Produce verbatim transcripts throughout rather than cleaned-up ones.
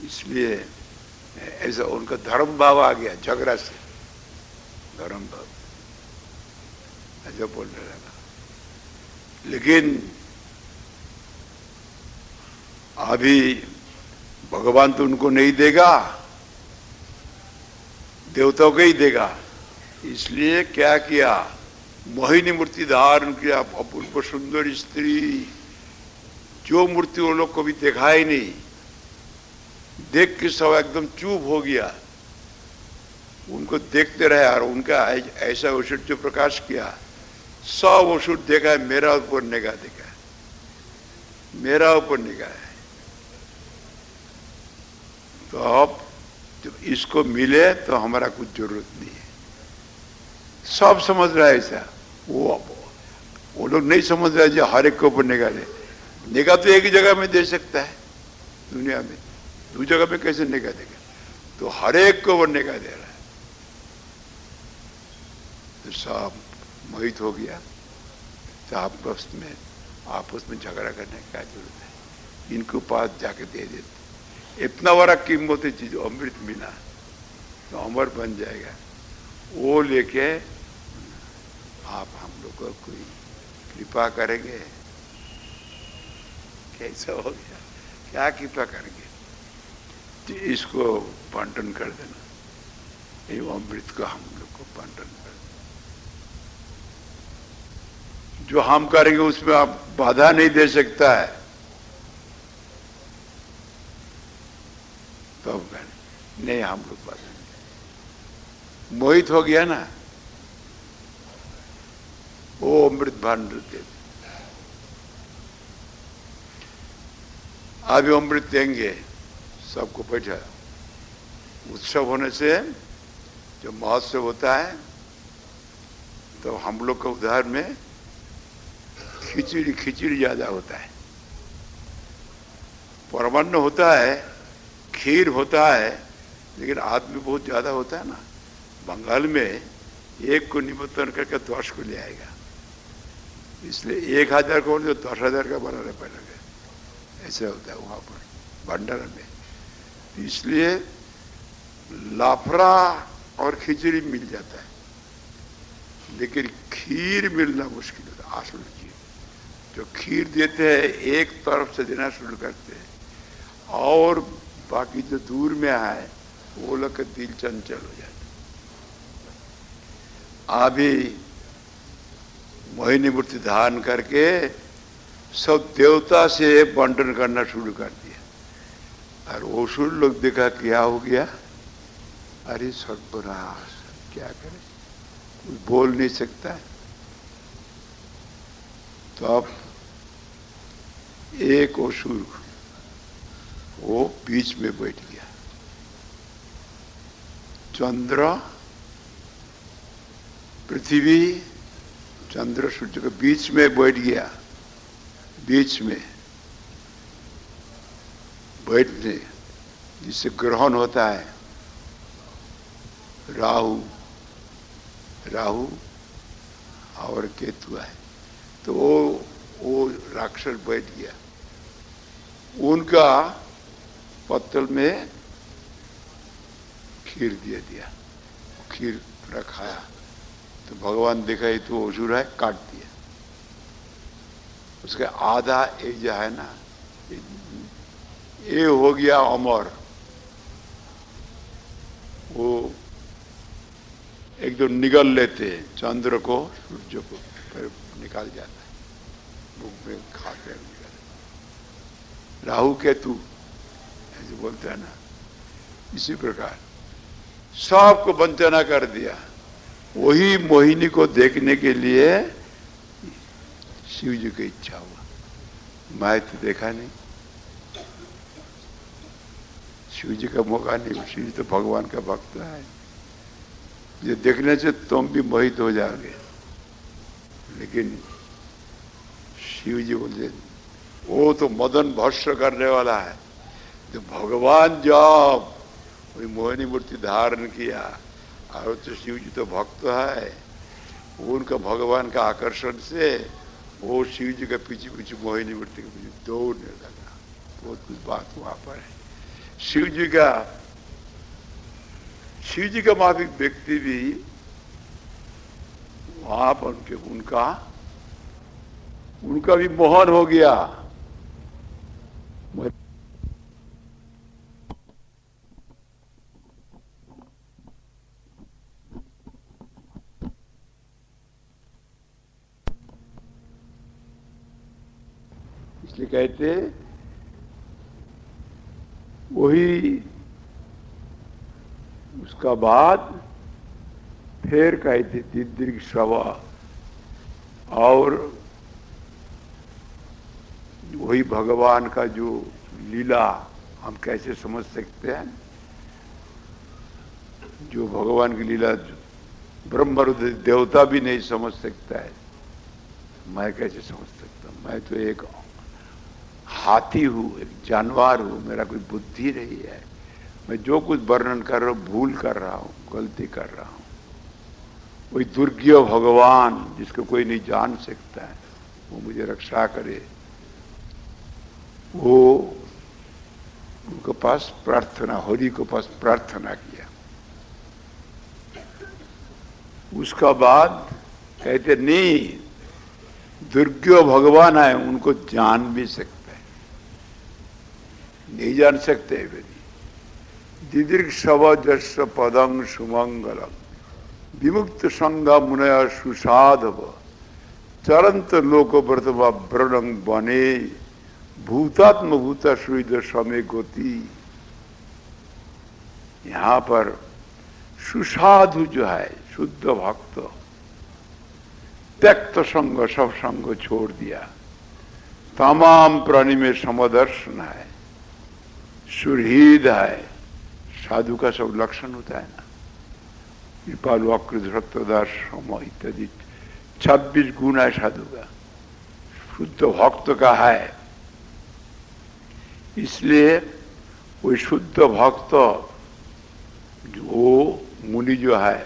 इसलिए ऐसा उनका धर्म भाव आ गया, झगड़ा से धर्म भाव ऐसा बोलने लगा। लेकिन अभी भगवान तो उनको नहीं देगा, देवताओं को ही देगा। इसलिए क्या किया, मोहिनी मूर्ति धारण किया, अपूर्व सुंदर स्त्री, जो मूर्ति उन लोग को भी देखा ही नहीं, देख के सब एकदम चुप हो गया। उनको देखते रहे और उनका ऐसा ऐश्वर्य प्रकाश किया, सब असुर देखा है, मेरा ऊपर निगाह देखा है, मेरा ऊपर निगाह है। तो अब जब इसको मिले तो हमारा कुछ जरूरत नहीं है। सब समझ रहा है ऐसा, वो वो लोग नहीं समझ रहे जो हर एक के ऊपर निगाह दे। निगाह तो एक ही जगह में दे सकता है दुनिया में, दो जगह में कैसे निगाह देगा? तो हर एक को वो निगाह दे रहा है। तो सब मोहित हो गया। तो आपस में आपस में झगड़ा करने की क्या जरूरत है, इनको पास जाके दे देते। इतना बड़ा कीमती चीज अमृत मिला तो अमर बन जाएगा, वो लेके आप हम लोग को कोई कृपा करेंगे? कैसा हो गया, क्या कृपा करेंगे? तो इसको बंटन कर देना, ये अमृत को हम लोग को बंटन कर देना। जो हम करेंगे उसमें आप बाधा नहीं दे सकता है, तो नहीं हम लोग बाधा नहीं। मोहित हो गया ना, वो अमृत भांड दे। अभी अमृत देंगे, सबको बैठा। उत्सव होने से जो महोत्सव होता है तो हम लोग का उधर में खिचड़ी खिचड़ी ज्यादा होता है, परमान्न होता है, खीर होता है, लेकिन आदमी बहुत ज्यादा होता है ना। बंगाल में एक को निमंत्रण करके दस को ले आएगा, इसलिए एक हजार को तो दस हजार का बनाना पड़ेगा। ऐसा होता है वहां पर भंडारा में। इसलिए लाफड़ा और खिचड़ी मिल जाता है, लेकिन खीर मिलना मुश्किल होता है। आसुल जी जो खीर देते हैं एक तरफ से देना शुरू करते हैं, और बाकी जो दूर में आए वो लोग का दिल चंचल हो जाता है। अभी मोहिनी मूर्ति धारण करके सब देवता से बंटन करना शुरू कर दिया। और असुर लोग देखा क्या हो गया, अरे सर्वनाश, क्या करे, कुछ बोल नहीं सकता है। तो अब एक असुर वो बीच में बैठ गया, चंद्र पृथ्वी चंद्र सूर्य के बीच में बैठ गया। बीच में बैठने जिससे ग्रहण होता है, राहु राहु और केतु है, तो वो वो राक्षस बैठ गया। उनका पत्तल में खीर दे दिया, खीर पूरा खाया। तो भगवान देखा ये तो असुर है, काट दिया। उसका आधा एक जो है ना, ये हो गया अमर, वो एकदम निगल लेते हैं चंद्र को, सूर्य को निकाल जाता है, मुख में खाते हैं। राहु केतु ऐसे बोलते हैं ना, इसी प्रकार सबको वंचना कर दिया। वही मोहिनी को देखने के लिए शिव जी की इच्छा हुआ। मैं तो देखा नहीं, शिव जी का मौका नहीं। शिव जी तो भगवान का भक्त है, ये देखने से तुम भी मोहित हो जाओगे। लेकिन शिव जी बोले वो तो मदन भस्म करने वाला है। तो भगवान जब वही मोहिनी मूर्ति धारण किया, और तो शिव जी तो भक्त है, उनका भगवान का आकर्षण से वो शिव जी के पीछे पीछे मोहिनी मूर्ति के पीछे दौड़ने लगा। बहुत कुछ बात वहां पर है, शिव जी का शिव जी का माफिक व्यक्ति भी वहां पर उनके उनका उनका भी मोहन हो गया। इसलिए कहते वही उसका बाद फिर कहते दिदृग श्रवा और वही भगवान का जो लीला हम कैसे समझ सकते हैं, जो भगवान की लीला ब्रह्म देवता भी नहीं समझ सकता है, मैं कैसे समझ सकता हूं? मैं तो एक हाथी हूं, एक जानवर हूं, मेरा कोई बुद्धि नहीं है। मैं जो कुछ वर्णन कर रहा हूं भूल कर रहा हूं, गलती कर रहा हूं। वही दुर्ज्ञ भगवान जिसको कोई नहीं जान सकता है, वो मुझे रक्षा करे, वो उनके पास प्रार्थना, हरि के पास प्रार्थना किया। उसका बाद कहते नहीं, दुर्ज्ञ भगवान है, उनको जान भी सकते हैं, नहीं जान सकते वे। दिदृग शव जस पदं सुमंगलम विमुक्त संगा मुनय सुसाधव चरंत लोक व्रतवा व्रणं बने भूतात्म भूता सुविध समय गोती। यहां पर सुसाधु जो है, शुद्ध भक्त, त्यक्त संग, सब संग छोड़ दिया, तमाम प्राणी में समदर्शन है, सुहृद है। साधु का सब लक्षण होता है ना, कृपालु, अकृत, सत्यदास, सम इत्यादि छब्बीस गुण है साधु का, शुद्ध भक्त का है। इसलिए वो शुद्ध भक्त जो मुनि जो है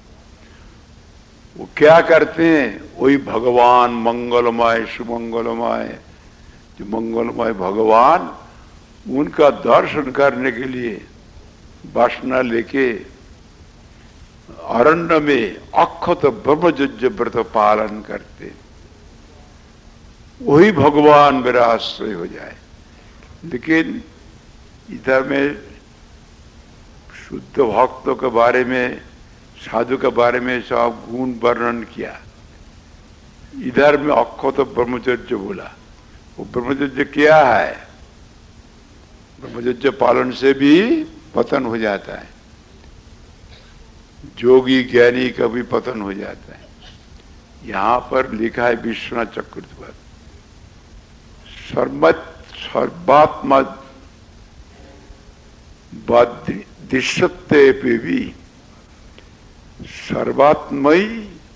वो क्या करते हैं, वही भगवान मंगलमय सुमंगलमय, जो मंगलमय भगवान, उनका दर्शन करने के लिए वासना लेके अरण्य में अक्षत ब्रह्मचर्य व्रत पालन करते, वही भगवान मेरा आश्रय हो जाए। लेकिन इधर में शुद्ध भक्तों के बारे में, साधु के बारे में सब गुण वर्णन किया, इधर में अक्षत ब्रह्मचर्य बोला। वो ब्रह्मचर्य क्या है? ब्रह्मचर्य पालन से भी पतन हो जाता है, जोगी ज्ञानी का भी पतन हो जाता है। यहां पर लिखा है विश्वनाथ चक्रवर्ती पर, सर्वत सर्वात्मा दृश्यते पे भी सर्वात्मयी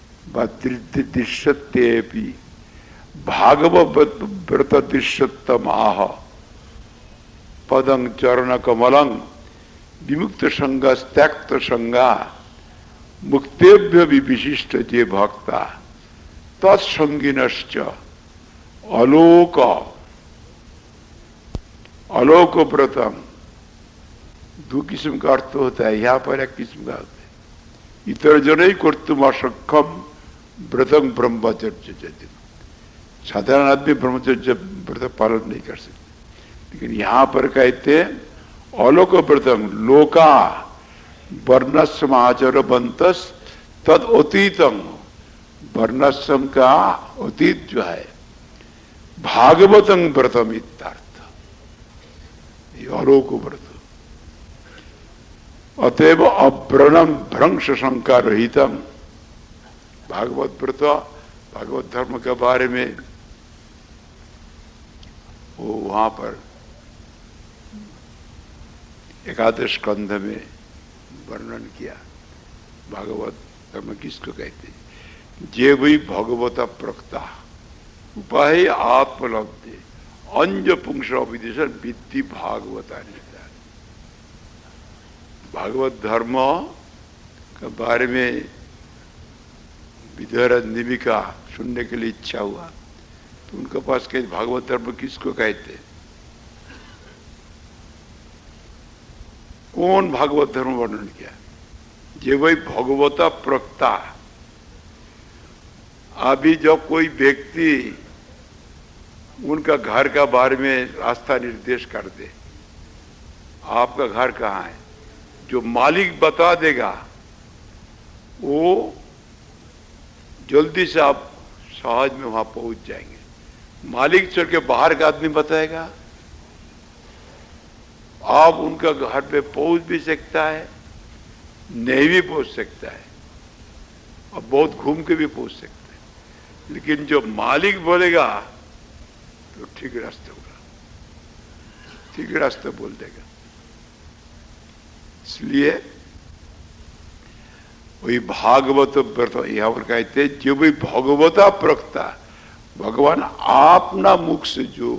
दृश्यते भी भागवत व्रत दृश्यतम आह पदं चरण कमलं विमुक्त संग त्यक्त संगा मुक्तेभ्य भी विशिष्ट जे भक्ता तत्संगिनश्च अलोक अलोक व्रतम। दो किस्म का अर्थ होता है, यहां पर एक किस्म का होता है, इतर जन ही कर्तुम असक्षम व्रतम ब्रह्मचर्य। साधारण आदमी ब्रह्मचर्य व्रत पालन नहीं कर सकते, लेकिन यहां पर कहते अलोक व्रतम लोका वर्णाश्रम आचर बंतस तद अतीतम। वर्णाश्रम का अतीत जो है भागवतम व्रतम इत्यार्थ, अलोक व्रत। अतएव अव्रणम भ्रंश शंका रहितम। भागवत व्रत, भागवत धर्म के बारे में वो वहां पर एकादश स्कंध में वर्णन किया। भागवत धर्म किसको कहते हैं? जे वही भगवत प्रक्ता उपाय आत्मलब्धि अंज पुंस विदेशन विद्धि भागवता। भागवत धर्म के बारे में विदुर निमिका सुनने के लिए इच्छा हुआ तो उनके पास कहे भागवत धर्म किसको कहते? कौन भागवत धर्म वर्णन किया? ये वही भगवता प्रक्ता। अभी जब कोई व्यक्ति उनका घर का बारे में रास्ता निर्देश कर दे, आपका घर कहाँ है, जो मालिक बता देगा वो जल्दी से आप सहज में वहां पहुंच जाएंगे। मालिक चल के बाहर का आदमी बताएगा, आप उनका घर पे पहुंच भी सकता है, नहीं भी पहुंच सकता है, और बहुत घूम के भी पहुंच सकता है। लेकिन जो मालिक बोलेगा तो ठीक रास्ते होगा, ठीक रास्ते बोल देगा। इसलिए वही भागवत व्रत यहां पर कहते हैं, जो भी भगवता प्रक्ता, भगवान अपना मुख से जो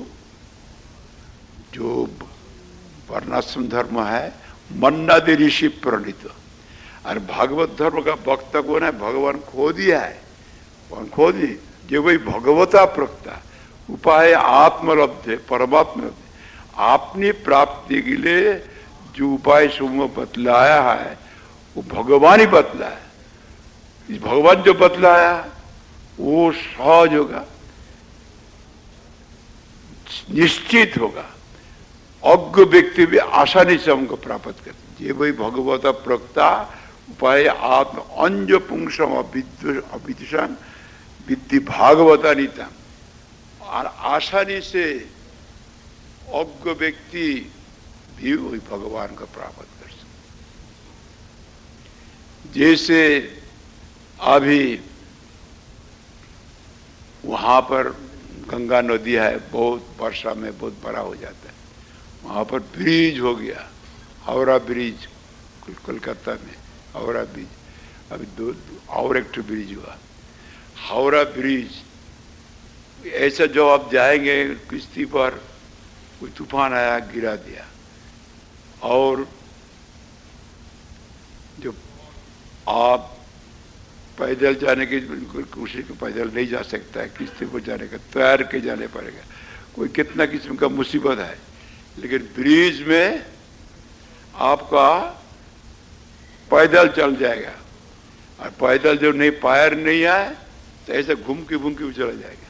जो वर्णाश्रम धर्म है, मन्नादि ऋषि प्रणीत। और भागवत धर्म का वक्ता कौन है? भगवान खो दिया है, कौन खो दी? जो वही भगवता प्रक्ता, उपाय आत्मलब्ध, परमात्मा अपनी प्राप्ति के लिए जो उपाय समूह बतलाया है वो भगवान ही बतलाया। इस भगवान जो बतलाया वो सहज होगा, निश्चित होगा, अज्ञ व्यक्ति भी आसानी से हमको प्राप्त करते। ये वही भगवता प्रक्ता उपाय आत्म अंज पुंसम अविदिशान विद्धि भागवता नीता। और आसानी से अज्ञ व्यक्ति भी वही भगवान को प्राप्त कर सकते। जैसे अभी वहां पर गंगा नदी है, बहुत वर्षा में बहुत बड़ा हो जाता है, वहां पर ब्रिज हो गया, हावड़ा ब्रिज, कोलकाता में हावड़ा ब्रिज। अभी दो, दो और एक तो ब्रिज हुआ, हावड़ा ब्रिज। ऐसा जो आप जाएंगे किश्ती पर, कोई तूफान आया गिरा दिया, और जो आप पैदल जाने की बिल्कुल कोशिश को पैदल नहीं जा सकता है, किश्ती पर जाने का तैर के जाने पड़ेगा, कोई कितना किस्म का मुसीबत है। लेकिन ब्रिज में आपका पैदल चल जाएगा, और पैदल जो नहीं पैर नहीं आए तो ऐसे घूम के घूम के चला जाएगा।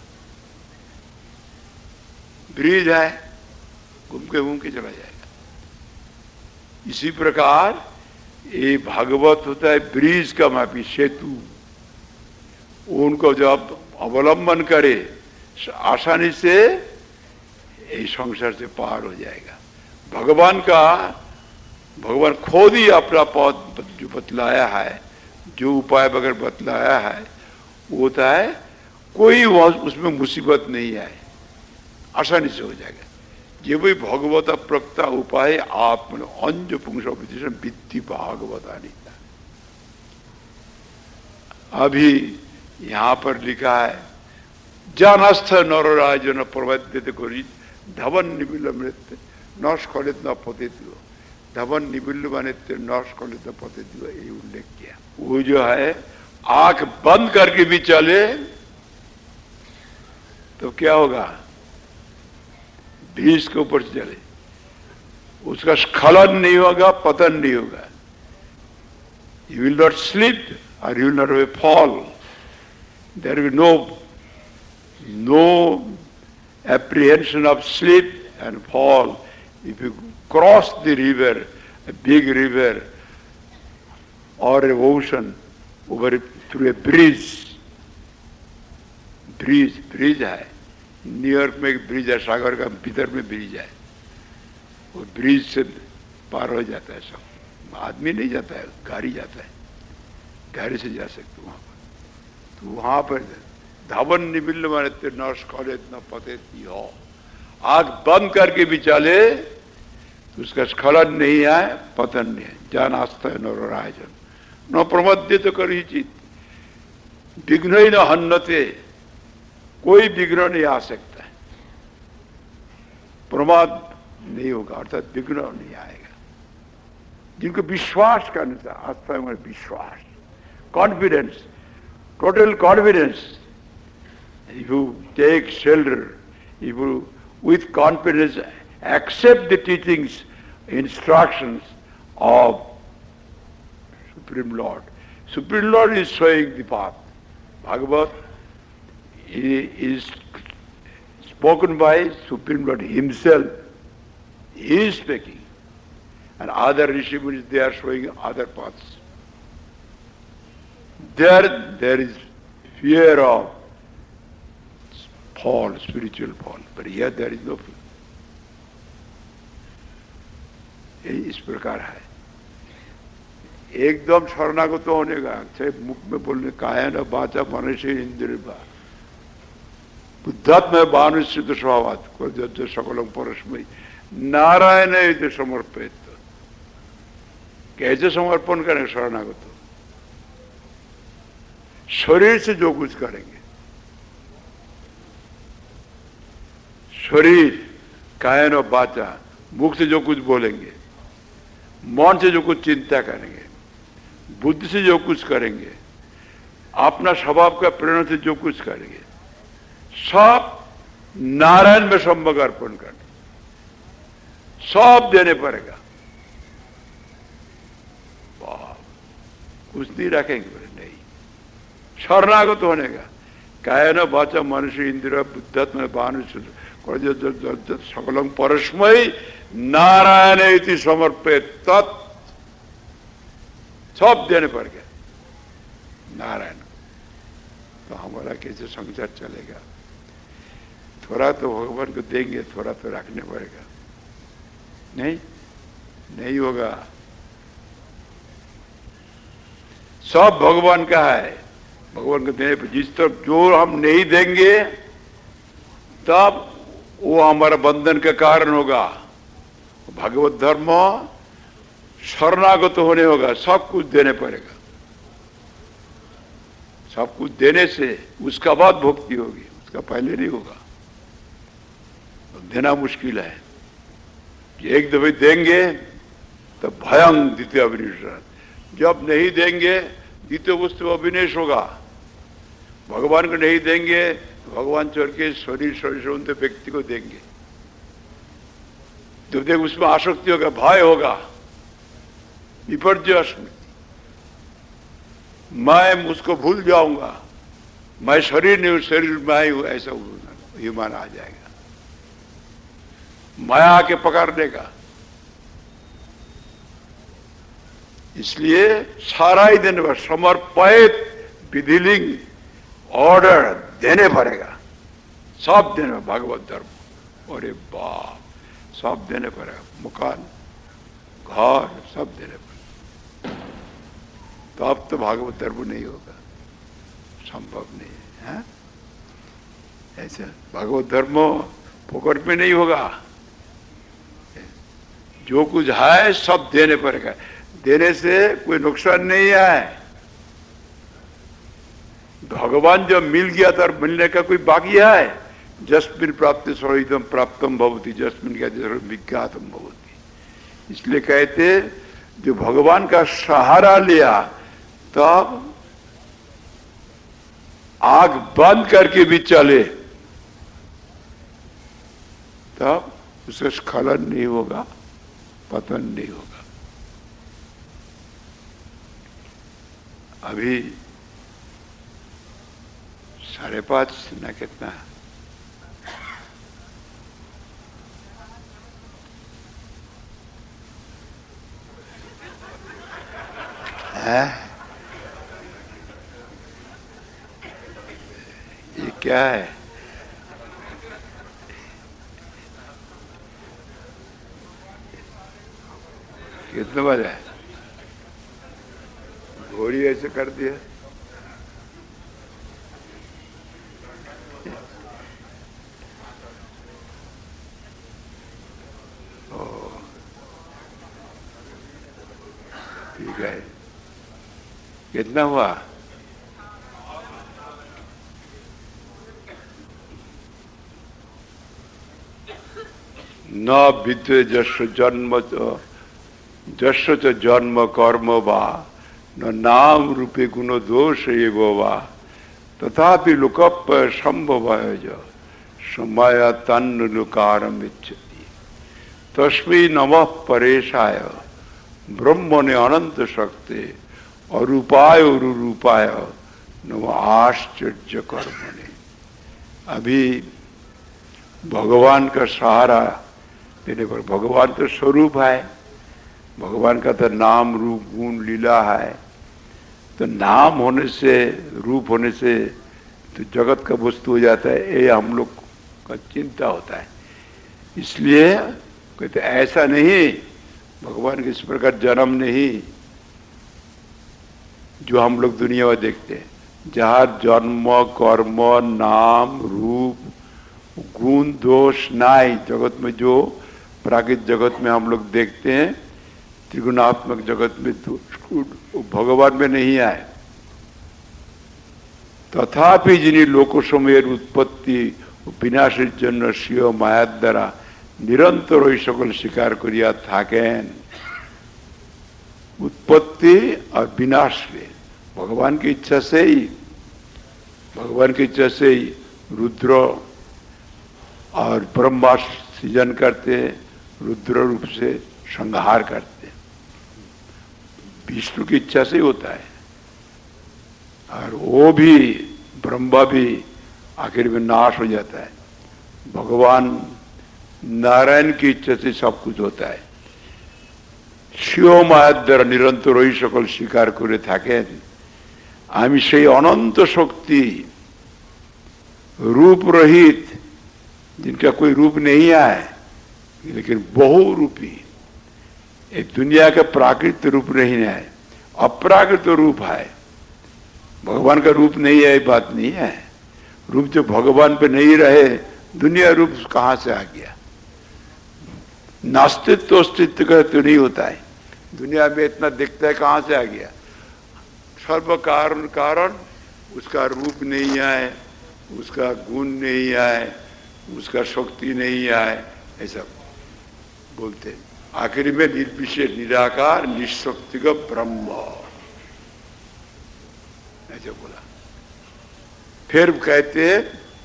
ब्रिज है, घूम के घूम के चला जाएगा। इसी प्रकार ये भागवत होता है ब्रिज का मापी, सेतु। उनको जब अवलंबन करे आसानी से ये संसार से पार हो जाएगा। भगवान का, भगवान खुद ही अपना पद जो बतलाया है, जो उपाय वगैरह बतलाया है, वो होता है कोई उसमें मुसीबत नहीं आए, आसानी से हो जाएगा। ये भी भगवता प्रक्ता उपाय आप अंज पुंस विद्धि भागवता नीता। अभी यहां पर लिखा है, जानस्थ नरराज न प्रवद्यत करी धवन निबिल्ल मृत्य न स्खलित न पतित। धवन निबिल्ल मृत्य न स्खलित न पतित, ये उल्लेख किया। वो जो है आंख बंद करके भी चले तो क्या होगा? ब्रिज के ऊपर चले, उसका स्खलन नहीं होगा, पतन नहीं होगा। यू विल नॉट स्लिप और you will not way fall. There will no no apprehension of slip and fall. If you cross the river, a big river or a ocean over through a bridge, bridge bridge है, New York में एक bridge है, सागर का भीतर में bridge है, वो bridge से पार हो जाता है सब। आदमी नहीं जाता है, गाड़ी जाता है, गाड़ी से जा सकते वहां पर। तो वहां पर धावन निबिल्ल मारे न स्खलित न पतित हो। आग बंद करके भी चले तो उसका स्खलन नहीं आए, पतन नहीं है। जान आस्था नरराजन न प्रमद्य तो करी चित विघ्न ही न हन्नते, कोई विघ्न नहीं आ सकता है, प्रमाद नहीं होगा, अर्थात विघ्न नहीं आएगा। जिनको विश्वास करने था, आस्था में विश्वास, confidence, total confidence. If you take shelter, if you with confidence accept the teachings, instructions of Supreme Lord. Supreme Lord is showing the path. Bhagavad is spoken by Supreme Lord himself. He is speaking. And other Rishi Munis, they are showing other paths. There, there is fear of fall, spiritual fall. But here there is no fear. इस प्रकार है. एकदम शरणागत होने का चाहे मुख में बोलने कायन वाचा मनुष्य इंद्रिय बुद्धात्म बानुष्य तो स्वभावात को सकलम परस्मयी नारायण इति समर्पित. कैसे समर्पण करें शरणागत? शरीर से जो कुछ करेंगे, शरीर कायन और वाचा, मुख से जो कुछ बोलेंगे, मन से जो कुछ चिंता करेंगे, बुद्धि से जो कुछ करेंगे, अपना स्वभाव का प्रेरणा से जो कुछ करेंगे, सब नारायण में सम्यक अर्पण करने, सब देने पड़ेगा. वाह, कुछ नहीं रखेंगे बोले नहीं. शरणागत होने का कायन वाचा मनुष्य इंद्रिय बुद्धात्म बानुष्य सकलम परस्मयी नारायण इति समर्पित. तत् सब देने पड़ गया नारायण. तो हमारा कैसे संसार चलेगा? थोड़ा तो भगवान को देंगे, थोड़ा तो रखने पड़ेगा. नहीं नहीं होगा. सब भगवान का है. भगवान को देने पर जिस तरफ जो हम नहीं देंगे तब वो हमारा बंधन का कारण होगा. भगवत धर्म शरणागत होने होगा. सब कुछ देने पड़ेगा. सब कुछ देने से उसका बाद भक्ति होगी, उसका पहले नहीं होगा. देना मुश्किल है. एक दफे देंगे तो भयं द्वितीय अविनिश. जब नहीं देंगे द्वितीय वस्तु अविनेश होगा. भगवान को नहीं देंगे तो भगवान छोड़ के शरीर शरीर व्यक्ति को देंगे तो देख उसमें आसक्ति होगा, भय होगा, विपर्य स्मृति. मैं उसको भूल जाऊंगा, मैं शरीर नहीं हूं, शरीर मैं हूं, ऐसा ह्यूमन आ जाएगा. माया आके पकड़ देगा. इसलिए सारा ही दिन भर समर्पित विधिलिंग ऑर्डर देने पड़ेगा. सब देने भगवत धर्म. अरे बाप, सब देने पड़ेगा. मकान, घर, सब देने पड़ेगा. तो अब तो भागवत धर्म नहीं होगा, संभव नहीं है, है? ऐसा भागवत धर्म फोकट में नहीं होगा. जो कुछ है सब देने पड़ेगा. देने से कोई नुकसान नहीं है. भगवान जब मिल गया तो मिलने का कोई बाकी है? जस्मिन प्राप्ति सर्वइदं प्राप्तम भवति, जस्मिन का विज्ञातम भवति. इसलिए कहते जो भगवान का सहारा लिया तब आग बंद करके भी चले तब उसका स्खलन नहीं होगा, पतन नहीं होगा. अभी साढ़े पांच ना कितना है? ये क्या है? कितने बजे है? घोड़ी ऐसे कर दिया. ठीक है. कितना हुआ? न विद्य जश जन्म जश च जन्म कर्म वा न नाम रूपे गुण दोष एवं वा तथापि लुकप संभवाय समय तन्न लुकारम इच्छति. तस्मै नमः परेशाय ब्रह्म ने अनंत शक्ति अरूपाय रूपाय नम आश्चर्य कर्मणे। अभी भगवान का सहारा देने पर, भगवान तो स्वरूप है, भगवान का तो नाम रूप गुण लीला है, तो नाम होने से रूप होने से तो जगत का वस्तु हो जाता है, ये हम लोग का चिंता होता है। इसलिए कहते ऐसा नहीं, भगवान के इस प्रकार जन्म नहीं जो हम लोग दुनिया में देखते हैं, जहां जन्म कर्म नाम रूप गुण दोष नाई, जगत में जो प्राकृतिक जगत में हम लोग देखते हैं, त्रिगुणात्मक जगत में तो भगवान में नहीं आए। तथापि जिन्हें लोक समयर उत्पत्ति विनाशेर जन्य स्वीय माया द्वारा निरंतर ওই সকল স্বীকার করিয়া থাকেন। उत्पत्ति और विनाश में भगवान की इच्छा से ही, भगवान की इच्छा से ही रुद्र और ब्रह्मा सृजन करते हैं, रुद्र रूप से संहार करते हैं, विष्णु की इच्छा से ही होता है। और वो भी ब्रह्मा भी आखिर में नाश हो जाता है। भगवान नारायण की इच्छा से सब कुछ होता है। शिव माया द्वारा निरंतर ওই সকল স্বীকার করে থাকেন। আমি সেই अनंत शक्ति रूप रहित, जिनका कोई रूप नहीं है लेकिन बहुरूपी, एक दुनिया का प्राकृत रूप नहीं है, अपराकृत रूप है। भगवान का रूप नहीं है, बात नहीं है। रूप जो भगवान पे नहीं रहे, दुनिया रूप कहां से आ गया? नास्तित्व अस्तित्व का तो नहीं होता है, दुनिया में इतना दिखता है, कहां से आ गया? सर्व कारण कारण उसका रूप नहीं है, उसका गुण नहीं है, उसका शक्ति नहीं है, ऐसा बोलते। आखिर में निर्विशेष निराकार निशक्ति का ब्रह्म, ऐसा बोला। फिर कहते हैं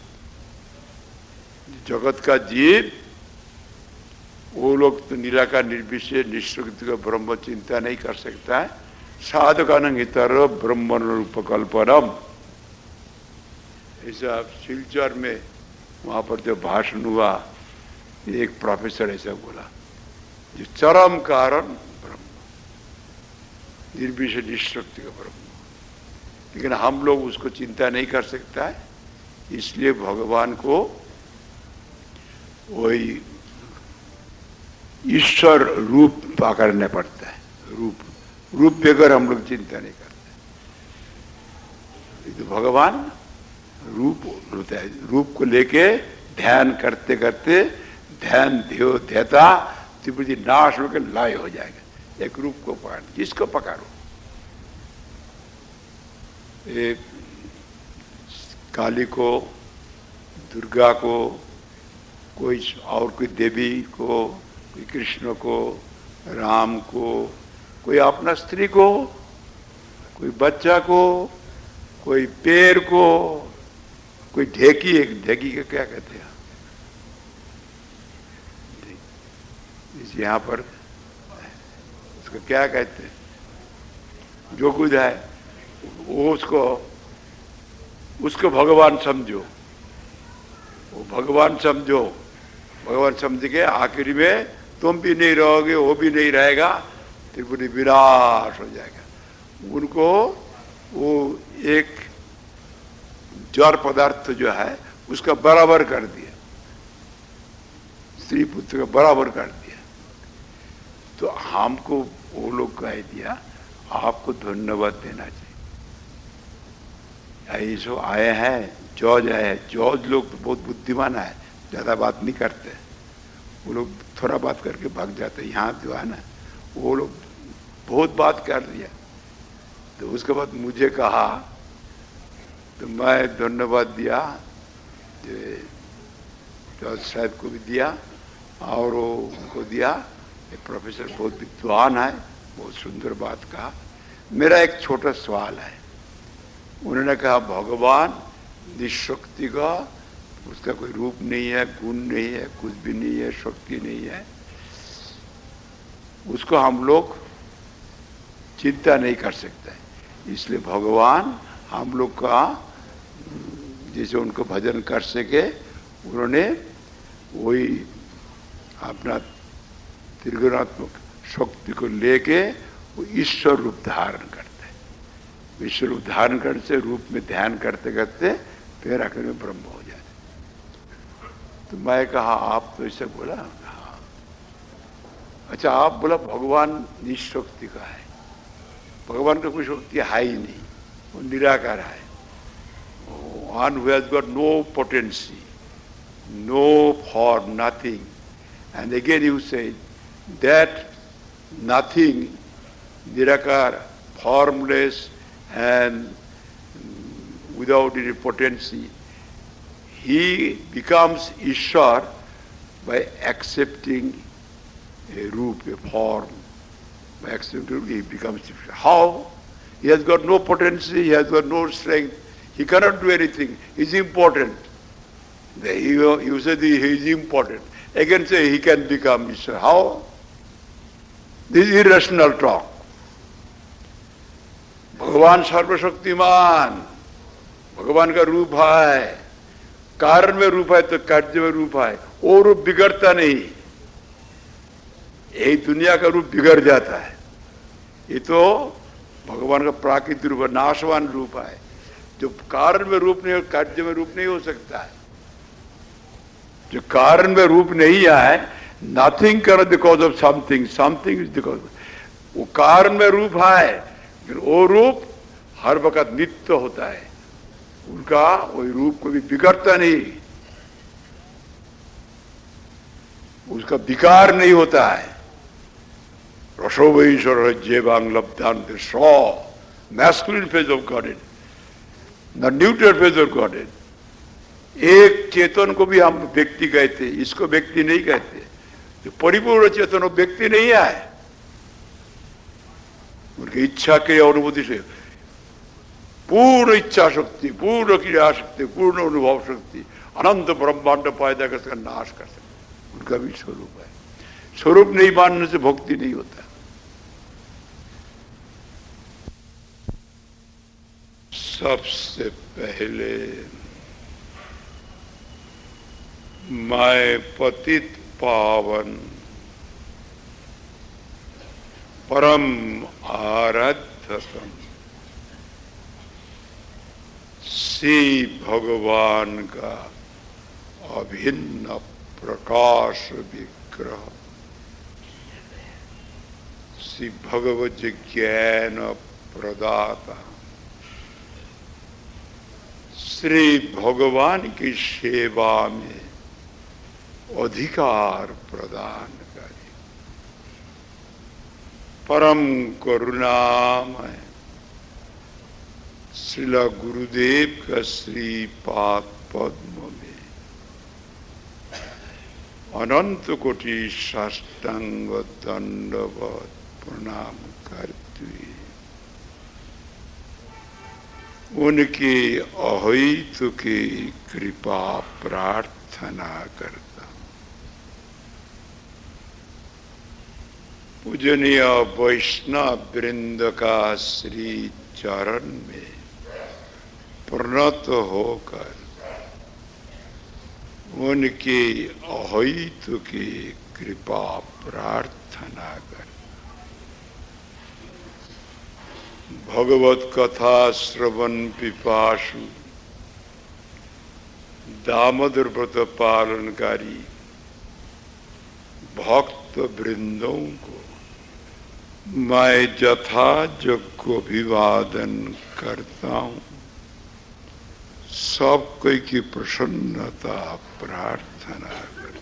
जगत का जीव, वो लोग तो निराकार निर्विशेष निशक्ति का ब्रह्म चिंता नहीं कर सकता है। साधकानंग इतर ब्रह्म रूप कल्पनम, ऐसा सिलचर में वहां पर जो भाषण हुआ, एक प्रोफेसर ऐसा बोला, जो चरम कारण ब्रह्म, निर्विशेष निशक्ति का ब्रह्म, लेकिन हम लोग उसको चिंता नहीं कर सकता है। इसलिए भगवान को वही ईश्वर रूप पकड़ना पड़ता है। रूप रूप बगैर हम लोग चिंता नहीं करते। तो भगवान रूप होता है, रूप को लेके ध्यान करते करते ध्यान ध्यो ध्यता त्रिपुटी नाश होकर लय हो जाएगा। एक रूप को पकड़, जिसको पकड़ो, एक काली को, दुर्गा को, कोई और कोई देवी को, कोई कृष्ण को, राम को, कोई अपना स्त्री को, कोई बच्चा को, कोई पेड़ को, कोई ढेकी, एक ढेकी का क्या कहते हैं इस यहां पर, उसको क्या कहते हैं, जो कुछ है वो उसको उसको भगवान समझो, वो भगवान समझो, भगवान समझ के आखिरी में तुम भी नहीं रहोगे, वो भी नहीं रहेगा, त्रिपुटी विनाश हो जाएगा। उनको वो एक जड़ पदार्थ जो है उसका बराबर कर दिया, स्त्री पुत्र का बराबर कर दिया। तो हमको वो लोग कह दिया आपको धन्यवाद देना चाहिए। ये जो आए हैं जॉर्ज आए हैं, जॉर्ज लोग तो बहुत बुद्धिमान है, ज्यादा बात नहीं करते, वो लोग थोड़ा बात करके भाग जाते। यहाँ जो है ना, वो लोग बहुत बात कर दिया। तो उसके बाद मुझे कहा, तो मैं धन्यवाद दिया, जॉर्ज साहब को भी दिया और वो उनको दिया। एक प्रोफेसर बहुत विद्वान है, बहुत सुंदर बात कहा। मेरा एक छोटा सवाल है, उन्होंने कहा भगवान निशक्ति का, उसका कोई रूप नहीं है, गुण नहीं है, कुछ भी नहीं है, शक्ति नहीं है, उसको हम लोग चिंता नहीं कर सकता है। इसलिए भगवान हम लोग का जैसे उनको भजन कर सके, उन्होंने वही अपना त्रिगुणात्मक शक्ति को लेके वो ईश्वर रूप धारण करते हैं। ईश्वर रूप धारण करने से रूप में ध्यान करते करते फिर आखिर में ब्रह्म हो जाते। तो मैं कहा आप तो ऐसे बोला, हाँ। अच्छा आप बोला भगवान निशक्ति का है, भगवान का कोई शक्ति है ही नहीं, वो निराकार है। One who has got no potency, no form, nothing. And again you say that nothing, nirakar, formless and without any potency, he becomes Ishwar by accepting a roop, a form. By accepting he becomes Ishwar. How? He has got no potency, he has got no strength. He cannot do anything. He is important. You, you say he is important. Again say he can become Ishwar. How? This is irrational talk. भगवान सर्वशक्तिमान, भगवान का रूप है, कारण में रूप है तो कार्य में रूप है, वो रूप बिगड़ता नहीं। यही दुनिया का रूप बिगड़ जाता है। ये तो भगवान का प्राकृतिक रूप है, नाशवान रूप है, जो कारण में रूप नहीं हो, कार्य में रूप नहीं हो सकता है। जो कारण में रूप नहीं आए, नथिंग कर because of something, something is because, वो कारण में रूप है, लेकिन वो रूप हर वक्त नित्य होता है, उनका वही रूप कभी बिगड़ता नहीं, उसका विकार नहीं होता है। रसो वैश्वर जेवांग लब्धांत सौ masculine phase of Godhead, the neutral phase of Godhead. एक चेतन को भी हम व्यक्ति कहते, इसको व्यक्ति नहीं कहते। जो परिपूर्ण चेतन वो व्यक्ति नहीं है, उनकी इच्छा के अनुभूति से पूर्ण इच्छा शक्ति, पूर्ण क्रिया शक्ति, पूर्ण अनुभव शक्ति, अनंत ब्रह्मांड पैदा कर सकता, नाश कर सकता, उनका भी स्वरूप है। स्वरूप नहीं मानने से भक्ति नहीं होता। सबसे पहले मैं पतित पावन परम आराध्यतम श्री भगवान का अभिन्न प्रकाश विग्रह, श्री भगवत ज्ञान प्रदाता, श्री भगवान की सेवा में अधिकार प्रदान करे, परम करुणामय श्रील गुरुदेव का श्रीपाद पद्म में अनंत कोटि साष्टांग दंडवत प्रणाम करते हुए उनकी अहित की कृपा प्रार्थना करता हूं। पूजनीय वैष्णव वृंद का श्री चरण में प्रणत होकर उनकी अहित की कृपा प्रार्थना कर भगवत कथा श्रवण पिपासु दामोदर व्रत पालनकारी भक्त वृंदों को मैं यथा योग्य अभिवादन करता हूँ। सब कोई की प्रसन्नता प्रार्थना कर।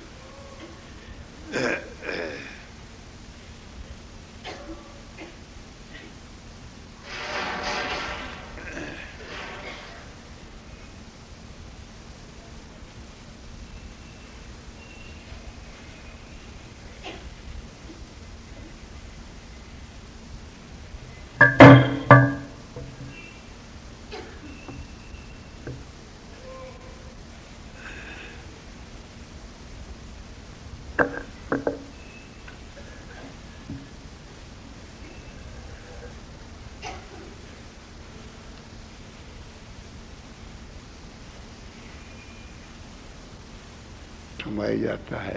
समय जाता है।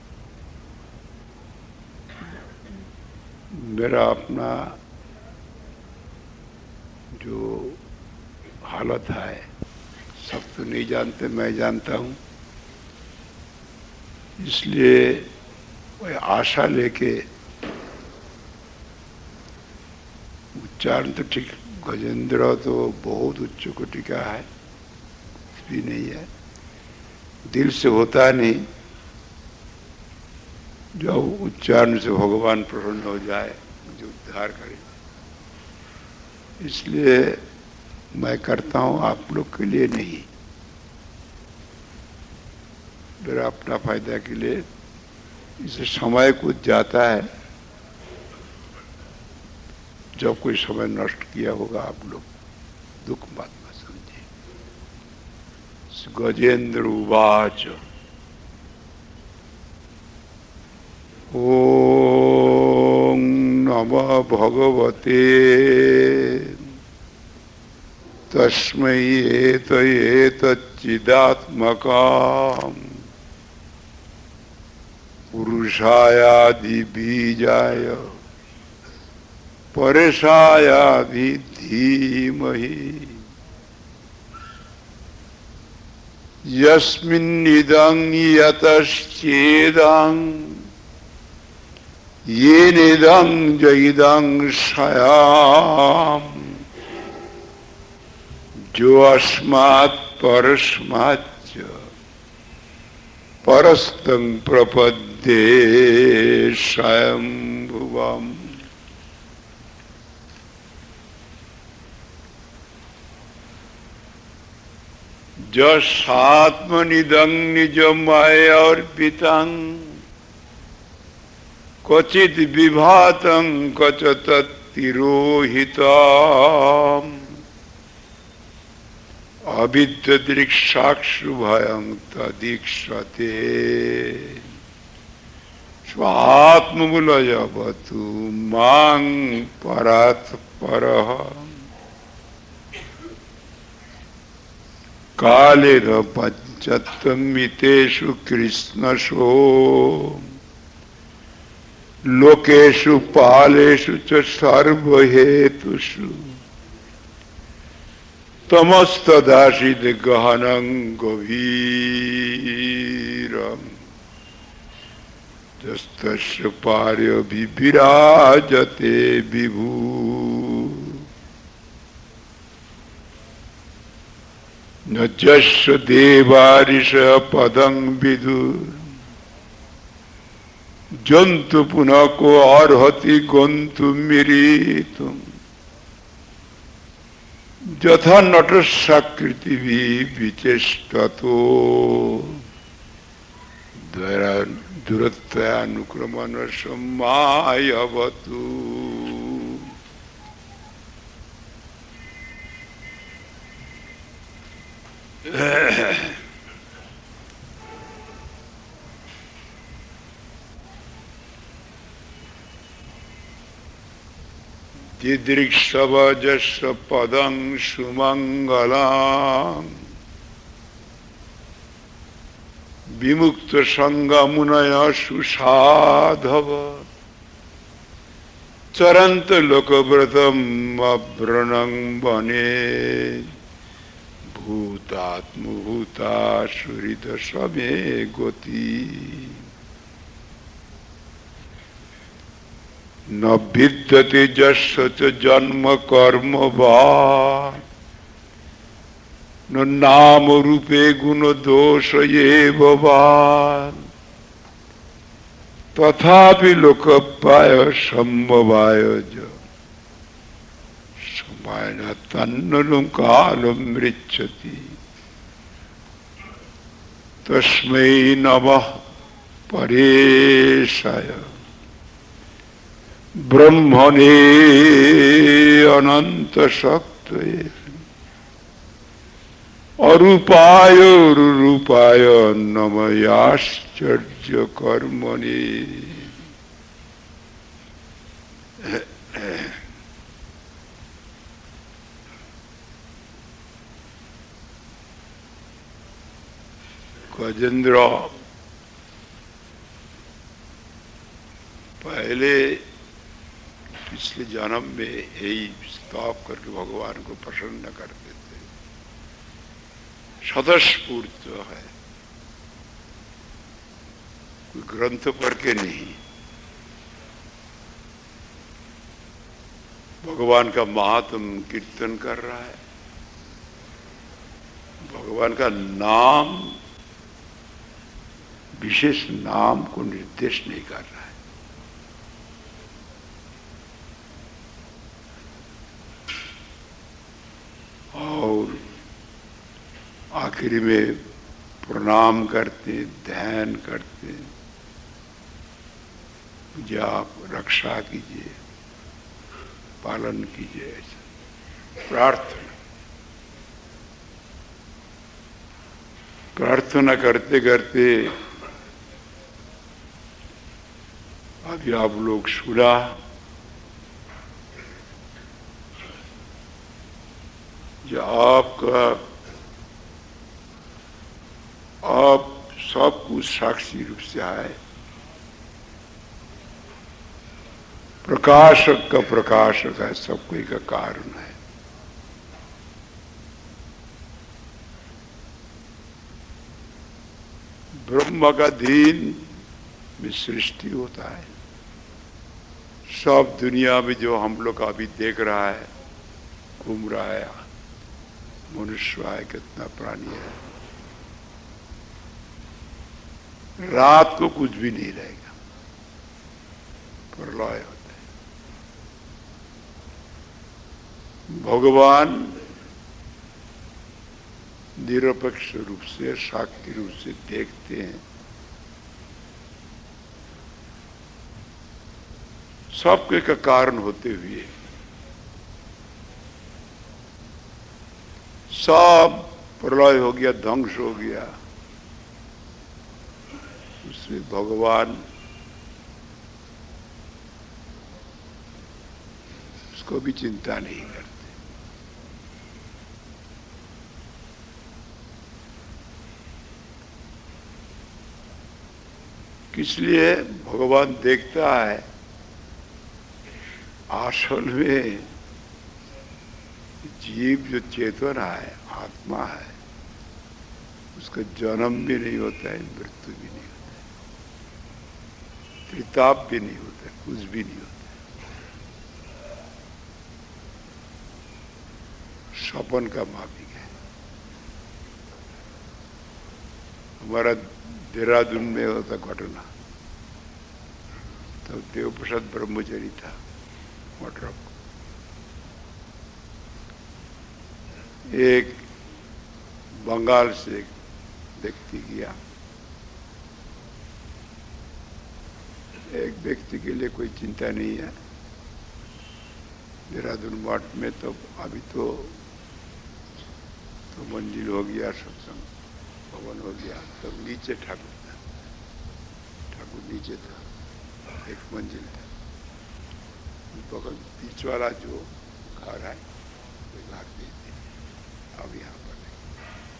मेरा अपना जो हालत है सब तो नहीं जानते, मैं जानता हूँ। इसलिए कोई आशा लेके उच्चारण तो ठीक, गजेंद्र तो बहुत उच्च कोटि का है, भी नहीं है, दिल से होता नहीं। जब उच्चारण से भगवान प्रसन्न हो जाए, मुझे उद्धार करे, इसलिए मैं करता हूं, आप लोग के लिए नहीं, मेरा अपना फायदा के लिए। इससे समय कुछ जाता है, जब कोई समय नष्ट किया होगा आप लोग दुख मत में समझे। गजेंद्र उवाच ओम नमः भगवते तस्मै एतच्चिदात्मकाम् पुरुषायादि बीजाय परेशायादि धीमहि यस्मिन्निदं यतश्चेदं येनेदं जइदं स्याम् जो अस्मात् परस्माच्च परस्तं प्रपद्ये स्वयंभुवम्। जस्मात्मनिदं निजमयर्पितं क्वचित् विभातं क्वच तत्तिरोहितम् अविद्यदृक्साक्षुभयं तदीक्षते स्वात्मबुलयवतु मां परात्परः। कालेन पञ्चत्वमितेषु कृष्णशो लोकेषु पालेषु च सर्वहेतुषु तमस्तदासीद गहनं गभीरम् यस्तस्य पार्यभिराजते विभू। न जस्य देवारिषः पदं विदुः जन्तु पुनः को अर्हति गन्तुमिरीतुम् यथा नटस्याकृति विचेष्टतो दुरत्यानुक्रमण सम्मायवतु। दिदृक्षवजस्य पदं सुमंगलां विमुक्त संगमुनय सुसाधव चरंत लोकव्रतम अव्रणं वने भूतात्मभूता सुहृद समे गति। न विद्यते जस्य च जन्म कर्म वा न नाम रूपे गुण दोष एव वा तथापि लोकपाय संभवाय च समायन तन्ननु कालं मृच्छति। तस्मै नमः परेशाय ब्रह्मणे अनंत शक्तये अरूपाय रूपाय नमयाश्चर्य कर्मणे। गजेंद्र पहले पिछले जन्म में यही स्तव करके भगवान को प्रसन्न करते थे। सदस्फूर्त है, कोई ग्रंथ पढ़ के नहीं, भगवान का महात्म कीर्तन कर रहा है, भगवान का नाम, विशेष नाम को निर्देश नहीं कर रहा है। और आखिरी में प्रणाम करते, ध्यान करते, मुझे आप रक्षा कीजिए, पालन कीजिए, ऐसा प्रार्थना प्रार्थना करते करते अभी आप लोग सुना, जो आपका आप सब कुछ साक्षी रूप से आए, प्रकाशक का प्रकाशक है, सब कोई का कारण है। ब्रह्म का दिन में सृष्टि होता है। सब दुनिया में जो हम लोग अभी देख रहा है, घूम रहा है, मनुष्य है, कितना प्राणी है, रात को कुछ भी नहीं रहेगा, प्रलय होता है। भगवान निरपेक्ष रूप से, साक्षी रूप से देखते हैं, सबके का कारण होते हुए सब प्रलय हो गया, ध्वंस हो गया, उससे भगवान उसको भी चिंता नहीं करते। इसलिए भगवान देखता है, असल में जीव जो चेतना है, आत्मा है, उसका जन्म भी नहीं होता है, मृत्यु भी नहीं होता है, त्रिताप भी नहीं होता है, कुछ भी नहीं होता है, सपन का माफिक है। हमारा देहरादून में होता घटना, तब देव प्रसाद ब्रह्मचारी था, मटरक। एक बंगाल से एक व्यक्ति गया, एक व्यक्ति के लिए कोई चिंता नहीं है। देहरादून मठ में तो अभी तो तो मंजिल हो गया, सत्संग भवन हो गया, तब तो नीचे ठाकुर था, ठाकुर नीचे था, एक मंजिल था, बगल बीच वाला जो घर है वो घर दे दी, अब यहाँ पर नहीं।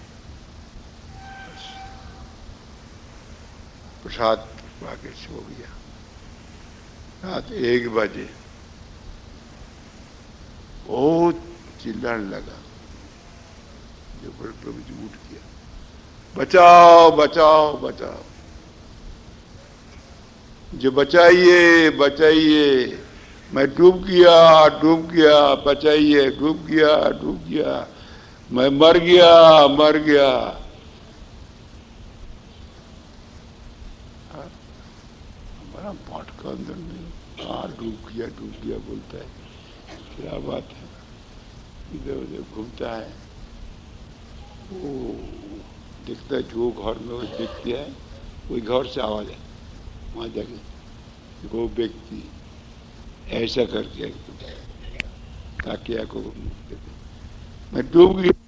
प्रसाद पाके सो गया। रात एक बजे बहुत चिल्लाने लगा, जो बड़े प्रभु जी उठ गया, बचाओ बचाओ बचाओ, जो बचाइए बचाइए, मैं डूब गया डूब गया, बचाइए, डूब गया डूब गया, मैं मर गया मर गया। हमारा पाठ का अंदर में हाँ डूब गया डूब गया बोलता है, क्या बात है, इधर उधर घूमता है, वो देखता है जो घर में वो व्यक्ति है, कोई घर से आवाज है, वहां जाके वो व्यक्ति ऐसा करके ताकिया को मैं डूब गया